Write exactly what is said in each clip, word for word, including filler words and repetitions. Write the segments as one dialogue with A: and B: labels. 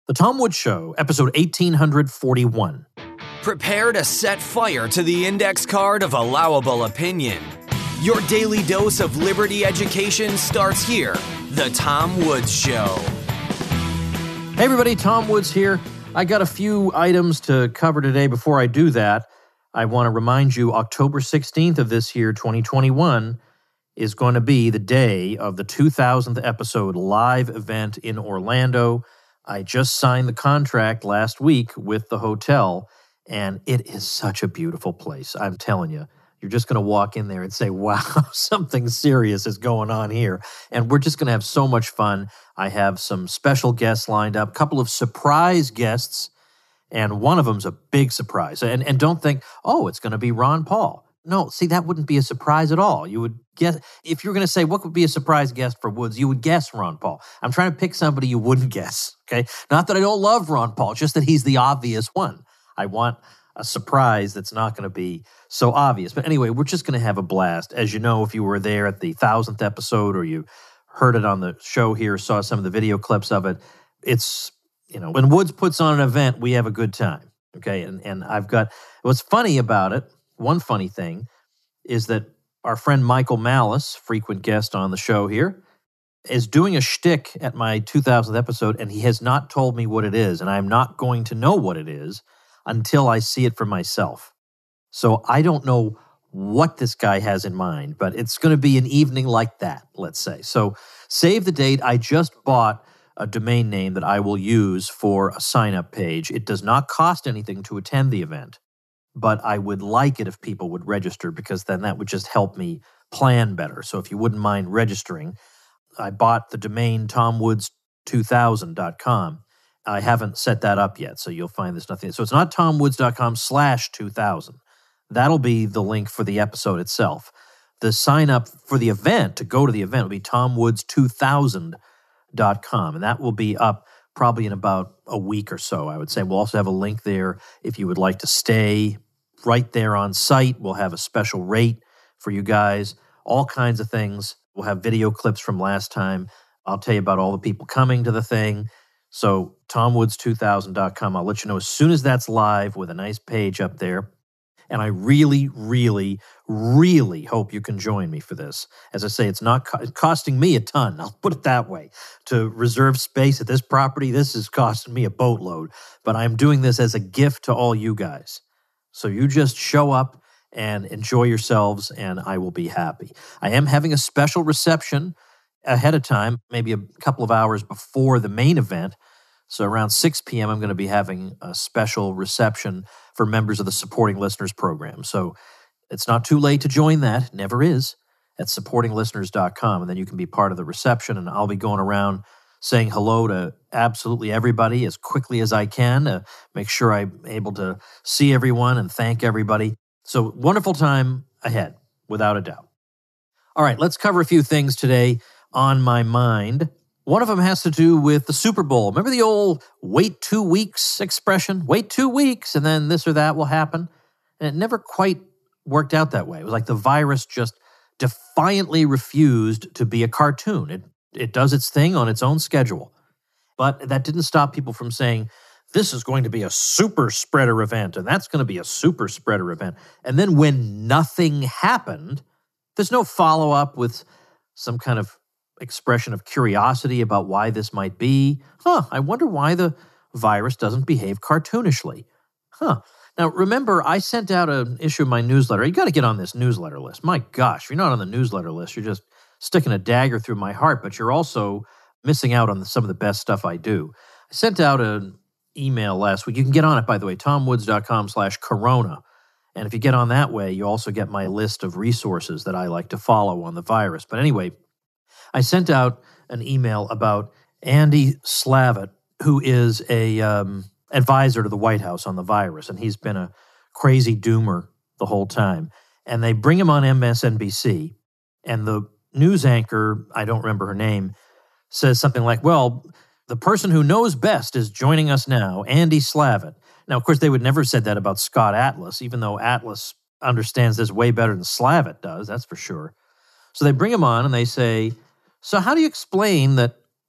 A: The Tom Woods Show, episode eighteen forty-one.
B: Prepare to set fire to the index card of allowable opinion. Your daily dose of liberty education starts here. The Tom Woods Show.
A: Hey everybody, Tom Woods here. I got a few items to cover today. Before I do that, I want to remind you October sixteenth of this year, twenty twenty-one, is going to be the day of the two thousandth episode live event in Orlando. I just signed the contract last week with the hotel, and it is such a beautiful place. I'm telling you, you're just going to walk in there and say, wow, something serious is going on here. And we're just going to have so much fun. I have some special guests lined up, a couple of surprise guests, and one of them's a big surprise. And, and don't think, oh, it's going to be Ron Paul. No, see, that wouldn't be a surprise at all. You would guess, if you were going to say, what would be a surprise guest for Woods, you would guess Ron Paul. I'm trying to pick somebody you wouldn't guess, okay? Not that I don't love Ron Paul, just that he's the obvious one. I want a surprise that's not going to be so obvious. But anyway, we're just going to have a blast. As you know, if you were there at the thousandth episode or you heard it on the show here, saw some of the video clips of it, it's, you know, when Woods puts on an event, we have a good time, okay? And, and I've got, what's funny about it, one funny thing is that our friend Michael Malice, frequent guest on the show here, is doing a shtick at my two thousandth episode, and he has not told me what it is, and I'm not going to know what it is until I see it for myself. So I don't know what this guy has in mind, but it's going to be an evening like that, let's say. So save the date. I just bought a domain name that I will use for a sign-up page. It does not cost anything to attend the event, but I would like it if people would register because then that would just help me plan better. So if you wouldn't mind registering, I bought the domain tom woods two thousand dot com. I haven't set that up yet, so you'll find there's nothing. So it's not tomwoods.com slash 2000. That'll be the link for the episode itself. The sign up for the event, to go to the event, will be tom woods two thousand dot com, and that will be up probably in about a week or so, I would say. We'll also have a link there if you would like to stay right there on site. We'll have a special rate for you guys, all kinds of things. We'll have video clips from last time. I'll tell you about all the people coming to the thing. So tom woods two thousand dot com, I'll let you know as soon as that's live with a nice page up there. And I really, really, really hope you can join me for this. As I say, it's not co- costing me a ton. I'll put it that way. To reserve space at this property, this is costing me a boatload. But I'm doing this as a gift to all you guys. So you just show up and enjoy yourselves, and I will be happy. I am having a special reception ahead of time, maybe a couple of hours before the main event. So around six p.m., I'm going to be having a special reception for members of the Supporting Listeners program. So it's not too late to join that. Never is. At supporting listeners dot com. And then you can be part of the reception, and I'll be going around saying hello to absolutely everybody as quickly as I can to make sure I'm able to see everyone and thank everybody. So wonderful time ahead, without a doubt. All right, let's cover a few things today on my mind. One of them has to do with the Super Bowl. Remember the old wait two weeks expression? Wait two weeks and then this or that will happen? And it never quite worked out that way. It was like the virus just defiantly refused to be a cartoon. It it does its thing on its own schedule. But that didn't stop people from saying, this is going to be a super spreader event, and that's going to be a super spreader event. And then when nothing happened, there's no follow-up with some kind of expression of curiosity about why this might be. Huh, I wonder why the virus doesn't behave cartoonishly. Huh. Now, remember, I sent out an issue of my newsletter. You got to get on this newsletter list. My gosh, if you're not on the newsletter list, you're just sticking a dagger through my heart, but you're also missing out on the, some of the best stuff I do. I sent out an email last week. You can get on it, by the way, tomwoods.com slash corona. And if you get on that way, you also get my list of resources that I like to follow on the virus. But anyway, I sent out an email about Andy Slavitt, who is a um, advisor to the White House on the virus, and he's been a crazy doomer the whole time. And they bring him on M S N B C, and the news anchor, I don't remember her name, says something like, well, the person who knows best is joining us now, Andy Slavitt. Now, of course, they would never have said that about Scott Atlas, even though Atlas understands this way better than Slavitt does, that's for sure. So they bring him on and they say, so how do you explain that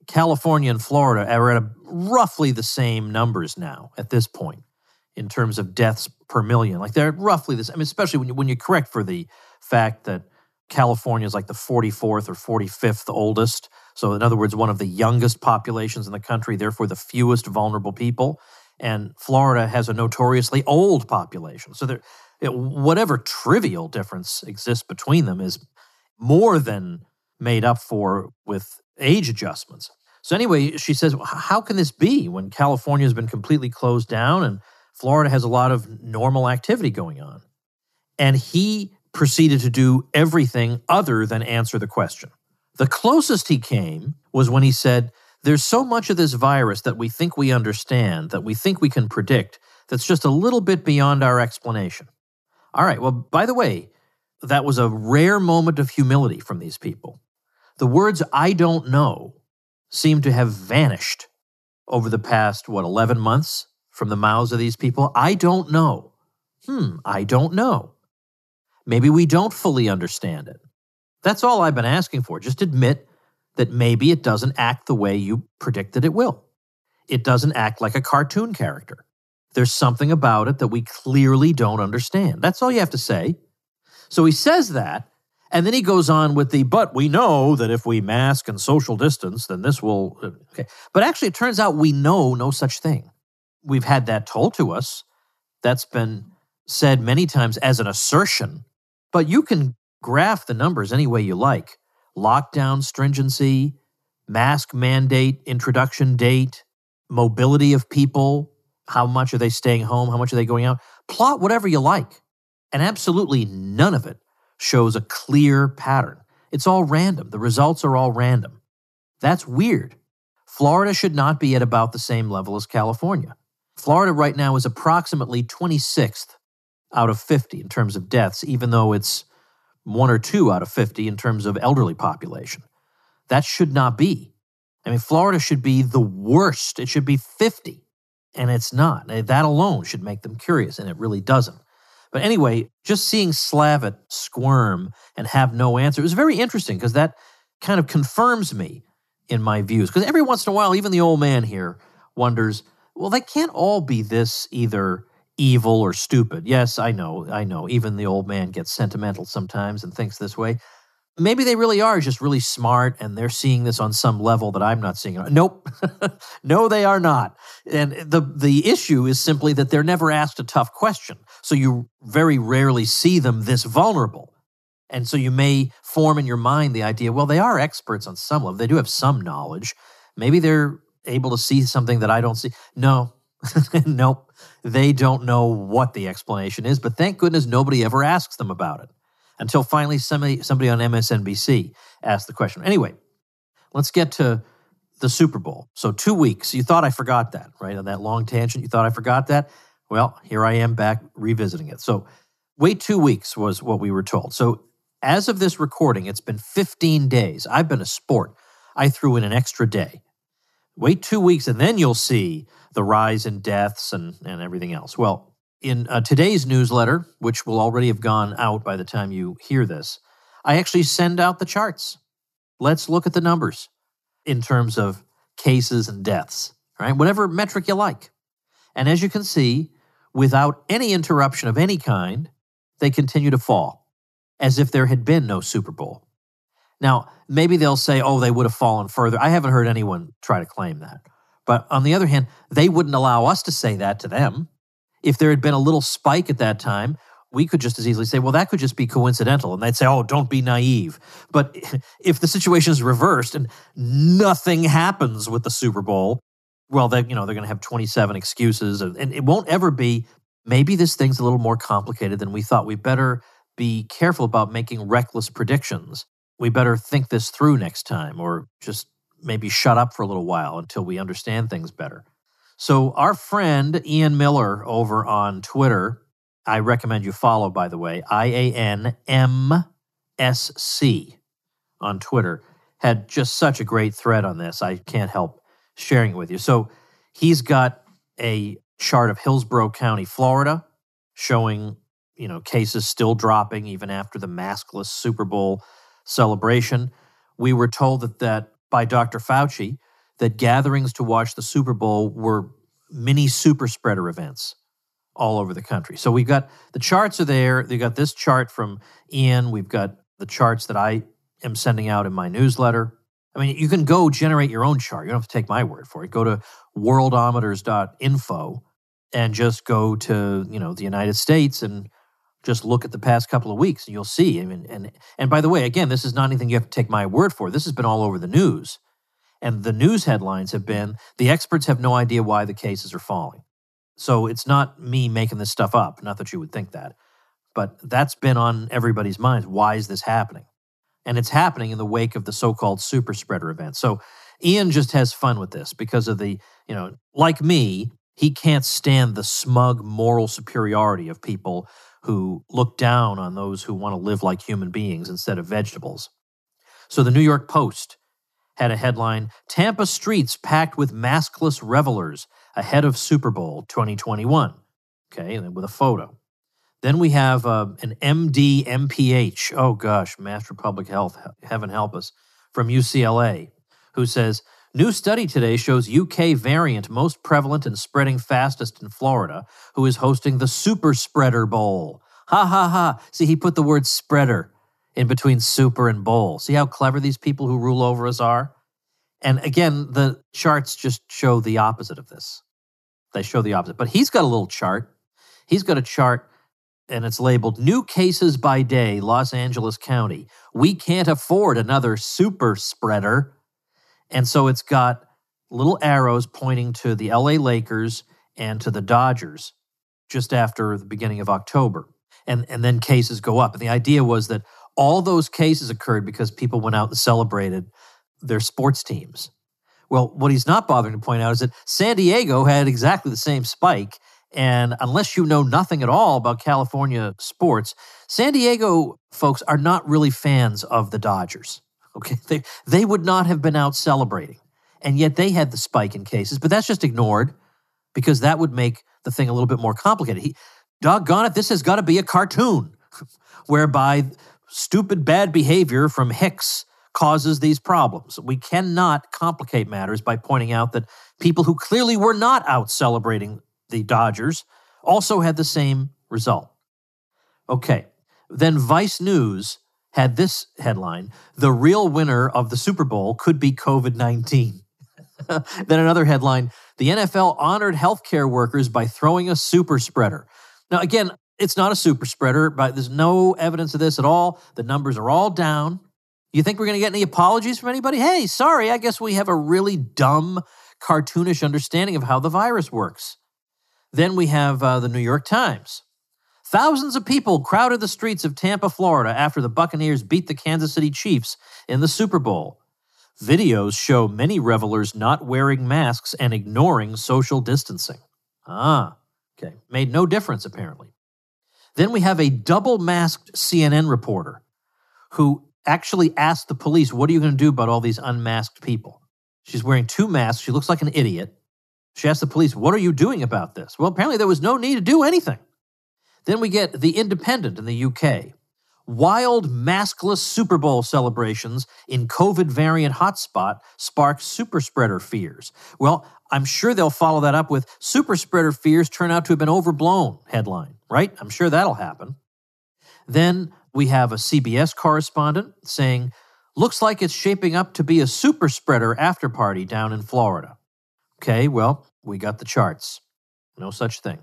A: California and Florida are at a, roughly the same numbers now at this point in terms of deaths per million. Like they're roughly this. I mean, especially when you, when you correct for the fact that California is like the forty-fourth or forty-fifth oldest. So in other words, one of the youngest populations in the country, therefore the fewest vulnerable people. And Florida has a notoriously old population. So there, it, whatever trivial difference exists between them is more than made up for with age adjustments. So anyway, she says, how can this be when California has been completely closed down and Florida has a lot of normal activity going on? And he proceeded to do everything other than answer the question. The closest he came was when he said, there's so much of this virus that we think we understand, that we think we can predict, that's just a little bit beyond our explanation. All right, well, by the way, that was a rare moment of humility from these people. The words, I don't know, seem to have vanished over the past, what, eleven months from the mouths of these people. I don't know. Hmm, I don't know. Maybe we don't fully understand it. That's all I've been asking for. Just admit that maybe it doesn't act the way you predicted it will. It doesn't act like a cartoon character. There's something about it that we clearly don't understand. That's all you have to say. So he says that, and then he goes on with the, but we know that if we mask and social distance, then this will, okay. But actually, it turns out we know no such thing. We've had that told to us. That's been said many times as an assertion, but you can graph the numbers any way you like. Lockdown stringency, mask mandate, introduction date, mobility of people, how much are they staying home, how much are they going out? Plot whatever you like. And absolutely none of it shows a clear pattern. It's all random. The results are all random. That's weird. Florida should not be at about the same level as California. Florida right now is approximately twenty-sixth out of fifty in terms of deaths, even though it's one or two out of fifty in terms of elderly population. That should not be. I mean, Florida should be the worst. It should be fifty, and it's not. That alone should make them curious, and it really doesn't. But anyway, just seeing Slavitt squirm and have no answer, it was very interesting because that kind of confirms me in my views. Because every once in a while, even the old man here wonders, well, they can't all be this either evil or stupid. Yes, I know, I know. Even the old man gets sentimental sometimes and thinks this way. Maybe they really are just really smart and they're seeing this on some level that I'm not seeing. Nope. No, they are not. And the, the issue is simply that they're never asked a tough question. So you very rarely see them this vulnerable. And so you may form in your mind the idea, well, they are experts on some level. They do have some knowledge. Maybe they're able to see something that I don't see. No. Nope. They don't know what the explanation is, but thank goodness nobody ever asks them about it. Until finally somebody, somebody on M S N B C asked the question. Anyway, let's get to the Super Bowl. So two weeks. You thought I forgot that, right? On that long tangent, you thought I forgot that? Well, here I am back revisiting it. So wait two weeks was what we were told. So as of this recording, it's been fifteen days. I've been a sport. I threw in an extra day. Wait two weeks and then you'll see the rise in deaths and, and everything else. Well, in uh, today's newsletter, which will already have gone out by the time you hear this, I actually send out the charts. Let's look at the numbers in terms of cases and deaths, right? Whatever metric you like. And as you can see, without any interruption of any kind, they continue to fall, as if there had been no Super Bowl. Now, maybe they'll say, oh, they would have fallen further. I haven't heard anyone try to claim that. But on the other hand, they wouldn't allow us to say that to them. If there had been a little spike at that time, we could just as easily say, well, that could just be coincidental. And they'd say, oh, don't be naive. But if the situation is reversed and nothing happens with the Super Bowl, well, they, you know, they're going to have twenty-seven excuses. And it won't ever be, maybe this thing's a little more complicated than we thought. We better be careful about making reckless predictions. We better think this through next time, or just maybe shut up for a little while until we understand things better. So our friend Ian Miller over on Twitter, I recommend you follow, by the way, I A N M S C on Twitter, had just such a great thread on this. I can't help sharing it with you. So he's got a chart of Hillsborough County, Florida, showing, you know, cases still dropping even after the maskless Super Bowl celebration. We were told that, that by Doctor Fauci, that gatherings to watch the Super Bowl were mini super spreader events all over the country. So we've got the charts are there. They've got this chart from Ian. We've got the charts that I am sending out in my newsletter. I mean, you can go generate your own chart. You don't have to take my word for it. Go to worldometers dot info and just go to, you know, the United States and just look at the past couple of weeks and you'll see. I mean, and and by the way, again, this is not anything you have to take my word for. This has been all over the news. And the news headlines have been, the experts have no idea why the cases are falling. So it's not me making this stuff up. Not that you would think that. But that's been on everybody's minds. Why is this happening? And it's happening in the wake of the so-called super spreader event. So Ian just has fun with this because of the, you know, like me, he can't stand the smug moral superiority of people who look down on those who want to live like human beings instead of vegetables. So the New York Post had a headline, Tampa streets packed with maskless revelers ahead of Super Bowl twenty twenty-one. Okay, and then with a photo. Then we have uh, an M D M P H, oh gosh, Master Public Health, heaven help us, from U C L A, who says, new study today shows U K variant most prevalent and spreading fastest in Florida, who is hosting the Super Spreader Bowl. Ha ha ha. See, he put the word spreader in between super and bowl. See how clever these people who rule over us are? And again, the charts just show the opposite of this. They show the opposite. But he's got a little chart. He's got a chart, and it's labeled New Cases by Day, Los Angeles County. We can't afford another super spreader. And so it's got little arrows pointing to the L A Lakers and to the Dodgers just after the beginning of October. And, and then cases go up. And the idea was that all those cases occurred because people went out and celebrated their sports teams. Well, what he's not bothering to point out is that San Diego had exactly the same spike. And unless you know nothing at all about California sports, San Diego folks are not really fans of the Dodgers. Okay, they they would not have been out celebrating. And yet they had the spike in cases, but that's just ignored because that would make the thing a little bit more complicated. He, doggone it, this has got to be a cartoon whereby stupid bad behavior from Hicks causes these problems. We cannot complicate matters by pointing out that people who clearly were not out celebrating the Dodgers also had the same result. Okay, then Vice News had this headline, the real winner of the Super Bowl could be covid nineteen. Then another headline, the N F L honored healthcare workers by throwing a super spreader. Now, again, it's not a super spreader, but there's no evidence of this at all. The numbers are all down. You think we're going to get any apologies from anybody? Hey, sorry, I guess we have a really dumb, cartoonish understanding of how the virus works. Then we have uh, the New York Times. Thousands of people crowded the streets of Tampa, Florida after the Buccaneers beat the Kansas City Chiefs in the Super Bowl. Videos show many revelers not wearing masks and ignoring social distancing. Ah, okay. Made no difference, apparently. Then we have a double-masked C N N reporter who actually asked the police, what are you going to do about all these unmasked people? She's wearing two masks. She looks like an idiot. She asked the police, what are you doing about this? Well, apparently there was no need to do anything. Then we get The Independent in the U K. Wild maskless Super Bowl celebrations in COVID variant hotspot spark super spreader fears. Well, I'm sure they'll follow that up with super spreader fears turn out to have been overblown headline, right? I'm sure that'll happen. Then we have a C B S correspondent saying, looks like it's shaping up to be a super spreader after party down in Florida. Okay, well, we got the charts. No such thing.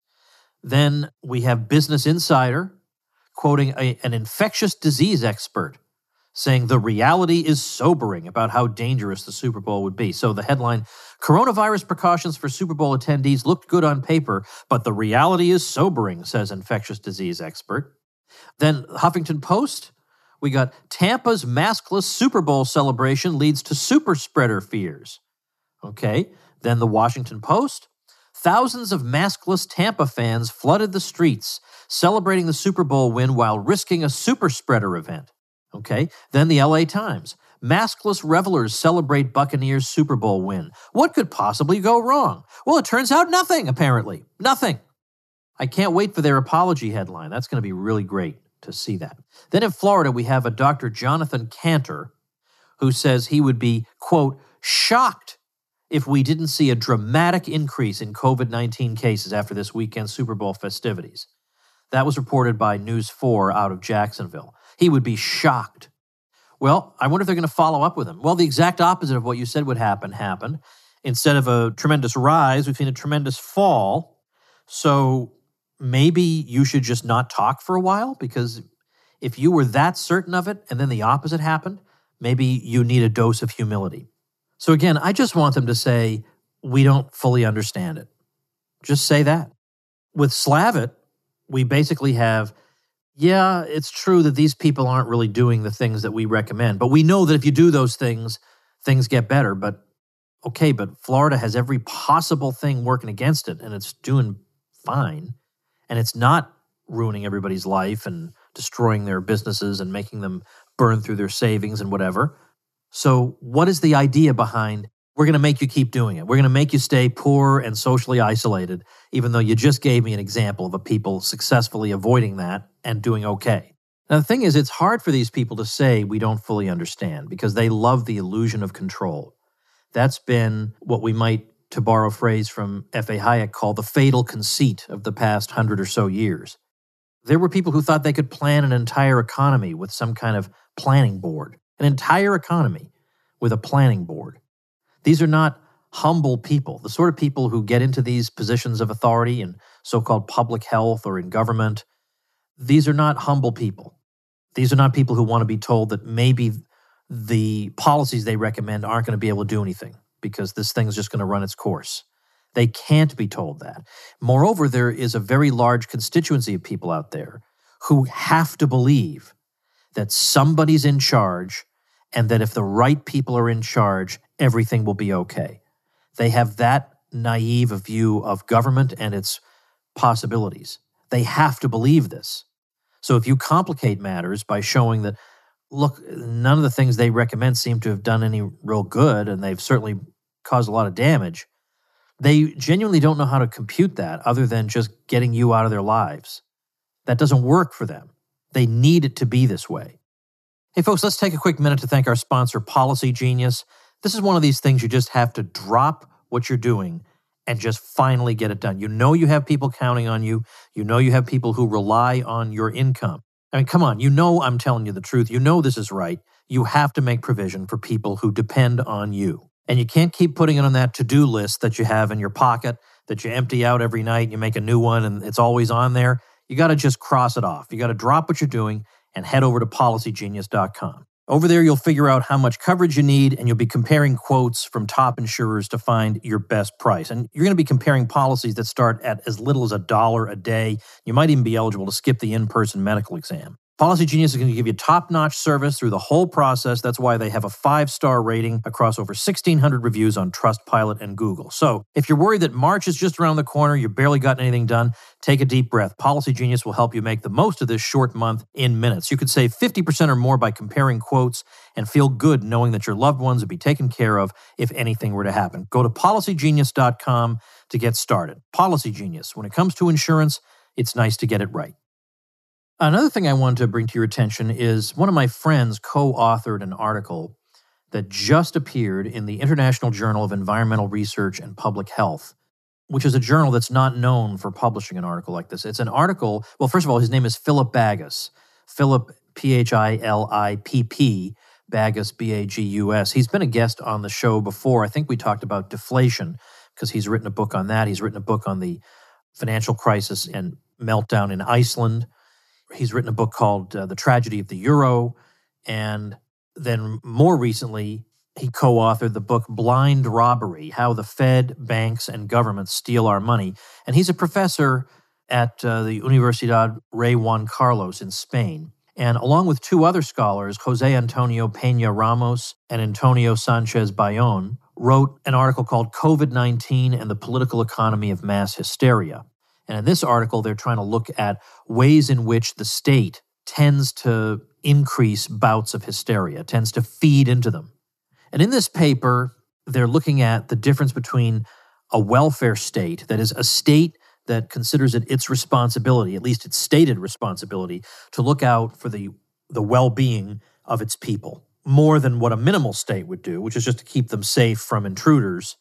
A: Then we have Business Insider quoting a, an infectious disease expert saying the reality is sobering about how dangerous the Super Bowl would be. So the headline, coronavirus precautions for Super Bowl attendees looked good on paper, but the reality is sobering, says infectious disease expert. Then Huffington Post, we got Tampa's maskless Super Bowl celebration leads to super spreader fears. Okay, then the Washington Post, thousands of maskless Tampa fans flooded the streets, celebrating the Super Bowl win while risking a super spreader event. Okay, then the L A Times, maskless revelers celebrate Buccaneers Super Bowl win. What could possibly go wrong? Well, it turns out nothing, apparently. Nothing. I can't wait for their apology headline. That's going to be really great to see that. Then in Florida, we have a Doctor Jonathan Cantor who says he would be, quote, shocked if we didn't see a dramatic increase in COVID nineteen cases after this weekend's Super Bowl festivities. That was reported by News four out of Jacksonville. He would be shocked. Well, I wonder if they're going to follow up with him. Well, the exact opposite of what you said would happen happened. Instead of a tremendous rise, we've seen a tremendous fall. So maybe you should just not talk for a while, because if you were that certain of it and then the opposite happened, maybe you need a dose of humility. So again, I just want them to say, we don't fully understand it. Just say that. With Slavitt, we basically have, yeah, it's true that these people aren't really doing the things that we recommend, but we know that if you do those things, things get better. But okay, but Florida has every possible thing working against it, and it's doing fine, and it's not ruining everybody's life and destroying their businesses and making them burn through their savings and whatever. So what is the idea behind, we're going to make you keep doing it? We're going to make you stay poor and socially isolated, even though you just gave me an example of a people successfully avoiding that and doing okay. Now, the thing is, it's hard for these people to say we don't fully understand because they love the illusion of control. That's been what we might, to borrow a phrase from F A Hayek, call the fatal conceit of the past hundred or so years. There were people who thought they could plan an entire economy with some kind of planning board, an entire economy with a planning board. These are not humble people, the sort of people who get into these positions of authority in so-called public health or in government. These are not humble people. These are not people who want to be told that maybe the policies they recommend aren't going to be able to do anything because this thing's just going to run its course. They can't be told that. Moreover, there is a very large constituency of people out there who have to believe that somebody's in charge and that if the right people are in charge, everything will be okay. They have that naive a view of government and its possibilities. They have to believe this. So if you complicate matters by showing that, look, none of the things they recommend seem to have done any real good, and they've certainly caused a lot of damage, they genuinely don't know how to compute that other than just getting you out of their lives. That doesn't work for them. They need it to be this way. Hey, folks, let's take a quick minute to thank our sponsor, Policy Genius. This is one of these things you just have to drop what you're doing and just finally get it done. You know you have people counting on you. You know you have people who rely on your income. I mean, come on, you know I'm telling you the truth. You know this is right. You have to make provision for people who depend on you. And you can't keep putting it on that to-do list that you have in your pocket, that you empty out every night and you make a new one and it's always on there. You got to just cross it off. You got to drop what you're doing and head over to policy genius dot com. Over there, you'll figure out how much coverage you need, and you'll be comparing quotes from top insurers to find your best price. And you're going to be comparing policies that start at as little as a dollar a day. You might even be eligible to skip the in-person medical exam. Policy Genius is going to give you top-notch service through the whole process. That's why they have a five-star rating across over sixteen hundred reviews on Trustpilot and Google. So if you're worried that March is just around the corner, you've barely gotten anything done, take a deep breath. Policy Genius will help you make the most of this short month in minutes. You could save fifty percent or more by comparing quotes and feel good knowing that your loved ones will be taken care of if anything were to happen. Go to policy genius dot com to get started. Policy Genius. When it comes to insurance, it's nice to get it right. Another thing I wanted to bring to your attention is one of my friends co-authored an article that just appeared in the International Journal of Environmental Research and Public Health, which is a journal that's not known for publishing an article like this. It's an article, well, first of all, his name is Philip Bagus. Philip, P H I L I P P, Bagus, B A G U S. He's been a guest on the show before. I think we talked about deflation because he's written a book on that. He's written a book on the financial crisis and meltdown in Iceland. He's written a book called uh, The Tragedy of the Euro. And then more recently, he co-authored the book Blind Robbery, How the Fed, Banks, and Governments Steal Our Money. And he's a professor at uh, the Universidad Rey Juan Carlos in Spain. And along with two other scholars, Jose Antonio Peña Ramos and Antonio Sanchez Bayón, wrote an article called COVID nineteen and the Political Economy of Mass Hysteria. And in this article, they're trying to look at ways in which the state tends to increase bouts of hysteria, tends to feed into them. And in this paper, they're looking at the difference between a welfare state, that is, a state that considers it its responsibility, at least its stated responsibility, to look out for the, the well-being of its people, more than what a minimal state would do, which is just to keep them safe from intruders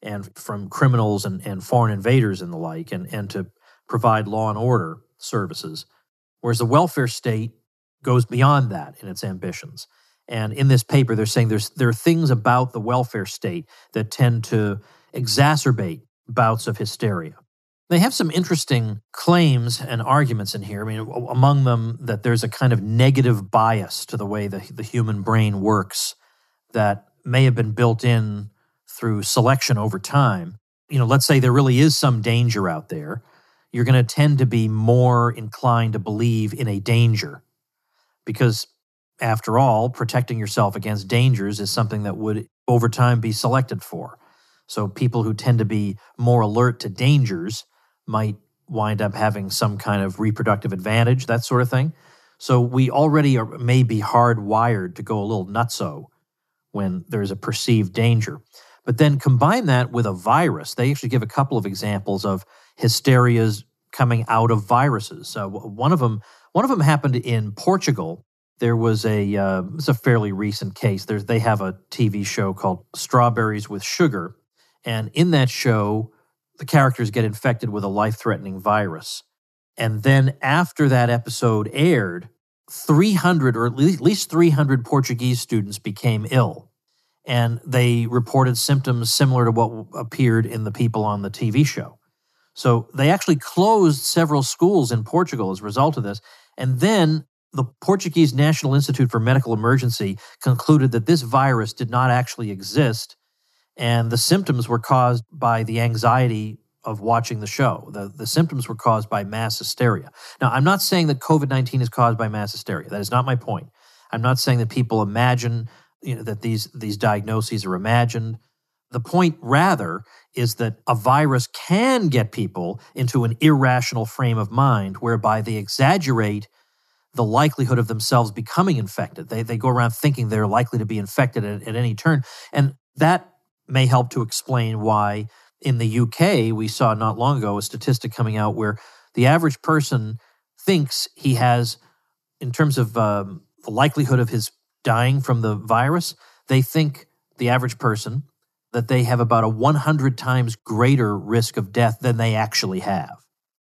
A: and from criminals and, and foreign invaders and the like, and, and to provide law and order services. Whereas the welfare state goes beyond that in its ambitions. And in this paper, they're saying there's there are things about the welfare state that tend to exacerbate bouts of hysteria. They have some interesting claims and arguments in here. I mean, among them, that there's a kind of negative bias to the way the, the human brain works that may have been built in through selection over time. You know, let's say there really is some danger out there. You're going to tend to be more inclined to believe in a danger because, after all, protecting yourself against dangers is something that would, over time, be selected for. So people who tend to be more alert to dangers might wind up having some kind of reproductive advantage, that sort of thing. So we already are, may be hardwired to go a little nutso when there's a perceived danger. But then combine that with a virus. They actually give a couple of examples of hysterias coming out of viruses. Uh, one of them, one of them happened in Portugal. There was a, uh, it's a fairly recent case. There's, they have a T V show called Strawberries with Sugar. And in that show, the characters get infected with a life-threatening virus. And then after that episode aired, three hundred, or at least three hundred Portuguese students became ill. And they reported symptoms similar to what appeared in the people on the T V show. So they actually closed several schools in Portugal as a result of this. And then the Portuguese National Institute for Medical Emergency concluded that this virus did not actually exist, and the symptoms were caused by the anxiety of watching the show. The, the symptoms were caused by mass hysteria. Now, I'm not saying that COVID nineteen is caused by mass hysteria. That is not my point. I'm not saying that people imagine, you know, that these, these diagnoses are imagined. The point, rather, is that a virus can get people into an irrational frame of mind whereby they exaggerate the likelihood of themselves becoming infected. They, they go around thinking they're likely to be infected at, at any turn. And that may help to explain why in the U K, we saw not long ago a statistic coming out where the average person thinks he has, in terms of um, the likelihood of his dying from the virus, they think, the average person, that they have about a one hundred times greater risk of death than they actually have.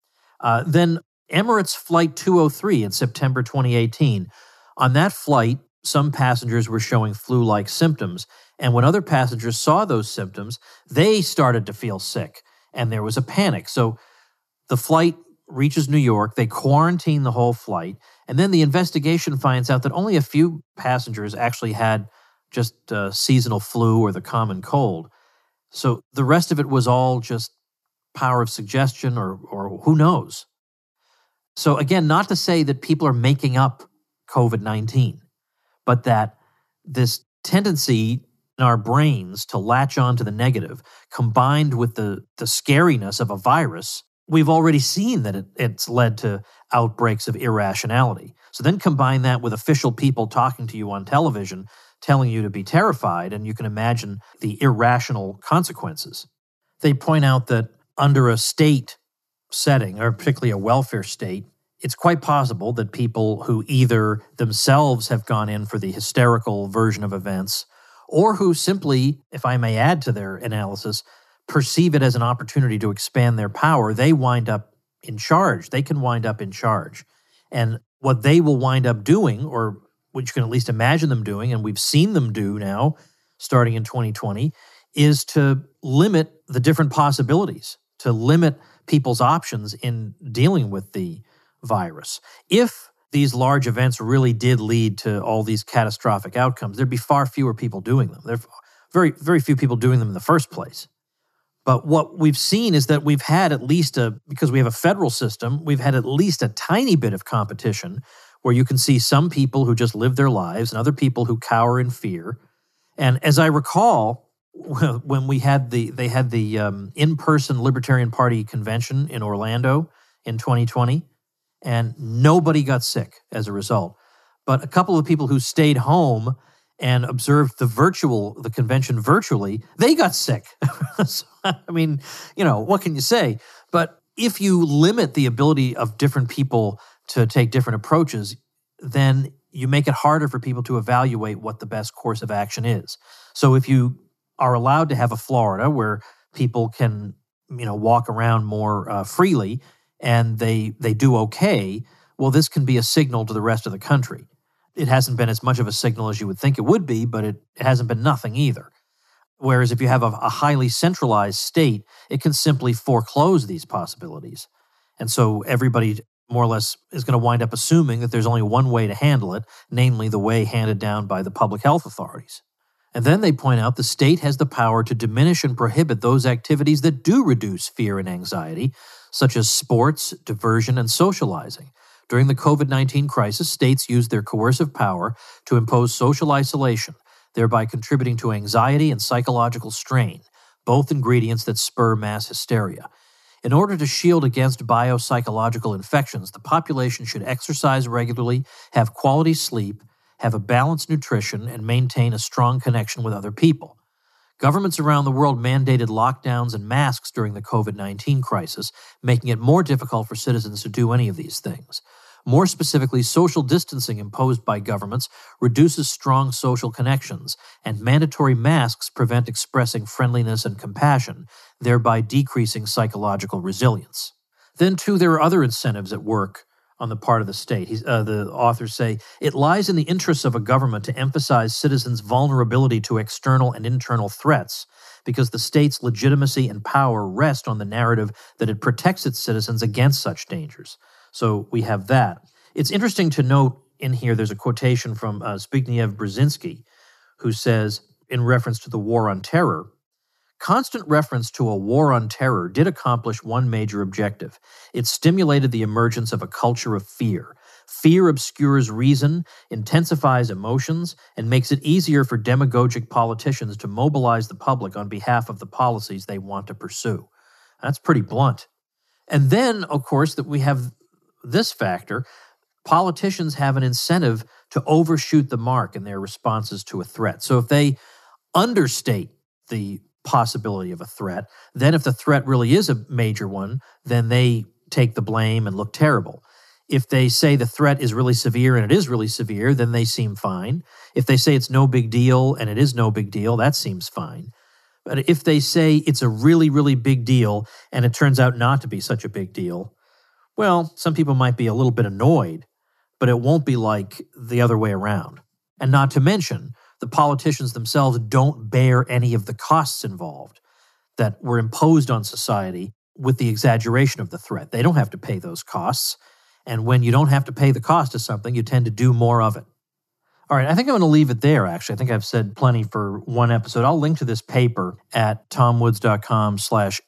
A: Uh, then Emirates Flight two oh three in September twenty eighteen. On that flight, some passengers were showing flu-like symptoms. And when other passengers saw those symptoms, they started to feel sick, and there was a panic. So the flight reaches New York, they quarantine the whole flight, and then the investigation finds out that only a few passengers actually had just uh, seasonal flu or the common cold. So the rest of it was all just power of suggestion or or who knows. So again, not to say that people are making up COVID nineteen, but that this tendency in our brains to latch on to the negative, combined with the, the scariness of a virus, we've already seen that it, it's led to outbreaks of irrationality. So then combine that with official people talking to you on television, telling you to be terrified, and you can imagine the irrational consequences. They point out that under a state setting, or particularly a welfare state, it's quite possible that people who either themselves have gone in for the hysterical version of events, or who simply, if I may add to their analysis, perceive it as an opportunity to expand their power, they wind up in charge. They can wind up in charge. And what they will wind up doing, or what you can at least imagine them doing, and we've seen them do now, starting in twenty twenty, is to limit the different possibilities, to limit people's options in dealing with the virus. If these large events really did lead to all these catastrophic outcomes, there'd be far fewer people doing them. There are very, very few people doing them in the first place. But what we've seen is that we've had at least a, because we have a federal system, we've had at least a tiny bit of competition where you can see some people who just live their lives and other people who cower in fear. And as I recall, when we had the, they had the um, in-person Libertarian Party convention in Orlando in twenty twenty, and nobody got sick as a result. But a couple of people who stayed home and observed the virtual, the convention virtually, they got sick. So, I mean, you know, what can you say? But if you limit the ability of different people to take different approaches, then you make it harder for people to evaluate what the best course of action is. So if you are allowed to have a Florida where people can, you know, walk around more uh, freely and they they do okay, well, this can be a signal to the rest of the country. It hasn't been as much of a signal as you would think it would be, but it, it hasn't been nothing either. Whereas if you have a, a highly centralized state, it can simply foreclose these possibilities. And so everybody more or less is going to wind up assuming that there's only one way to handle it, namely the way handed down by the public health authorities. And then they point out the state has the power to diminish and prohibit those activities that do reduce fear and anxiety, such as sports, diversion, and socializing. During the covid nineteen crisis, states used their coercive power to impose social isolation, thereby contributing to anxiety and psychological strain, both ingredients that spur mass hysteria. In order to shield against biopsychological infections, the population should exercise regularly, have quality sleep, have a balanced nutrition, and maintain a strong connection with other people. Governments around the world mandated lockdowns and masks during the covid nineteen crisis, making it more difficult for citizens to do any of these things. More specifically, social distancing imposed by governments reduces strong social connections, and mandatory masks prevent expressing friendliness and compassion, thereby decreasing psychological resilience. Then, too, there are other incentives at work on the part of the state. He's, uh, the authors say, it lies in the interests of a government to emphasize citizens' vulnerability to external and internal threats, because the state's legitimacy and power rest on the narrative that it protects its citizens against such dangers. So we have that. It's interesting to note in here, there's a quotation from uh, Zbigniew Brzezinski, who says, in reference to the war on terror, constant reference to a war on terror did accomplish one major objective. It stimulated the emergence of a culture of fear. Fear obscures reason, intensifies emotions, and makes it easier for demagogic politicians to mobilize the public on behalf of the policies they want to pursue. That's pretty blunt. And then, of course, that we have this factor. Politicians have an incentive to overshoot the mark in their responses to a threat. So if they understate the possibility of a threat, then if the threat really is a major one, then they take the blame and look terrible. If they say the threat is really severe and it is really severe, then they seem fine. If they say it's no big deal and it is no big deal, that seems fine. But if they say it's a really, really big deal and it turns out not to be such a big deal, well, some people might be a little bit annoyed, but it won't be like the other way around. And not to mention, the politicians themselves don't bear any of the costs involved that were imposed on society with the exaggeration of the threat. They don't have to pay those costs. And when you don't have to pay the cost of something, you tend to do more of it. All right, I think I'm going to leave it there, actually. I think I've said plenty for one episode. I'll link to this paper at tomwoods.com slash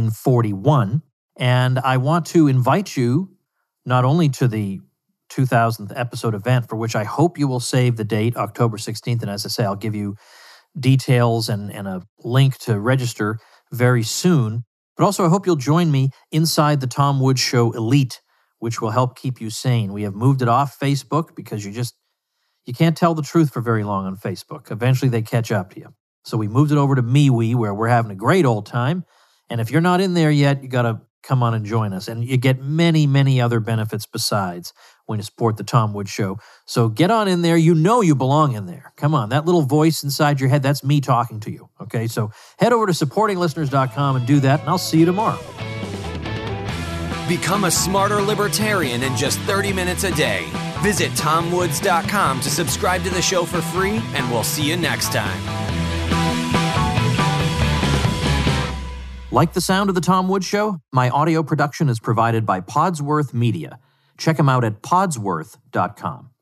A: 1841. And I want to invite you not only to the two thousandth episode event, for which I hope you will save the date, October sixteenth. And as I say, I'll give you details and, and a link to register very soon. But also, I hope you'll join me inside the Tom Woods Show Elite, which will help keep you sane. We have moved it off Facebook because you just, you can't tell the truth for very long on Facebook. Eventually, they catch up to you. So we moved it over to MeWe, where we're having a great old time. And if you're not in there yet, you got to come on and join us. And you get many, many other benefits besides when you support the Tom Woods Show. So get on in there. You know you belong in there. Come on, that little voice inside your head, that's me talking to you. Okay, so head over to supporting listeners dot com and do that, and I'll see you tomorrow.
B: Become a smarter libertarian in just thirty minutes a day. Visit tom woods dot com to subscribe to the show for free, and we'll see you next time.
A: Like the sound of The Tom Woods Show? My audio production is provided by Podsworth Media. Check them out at podsworth dot com.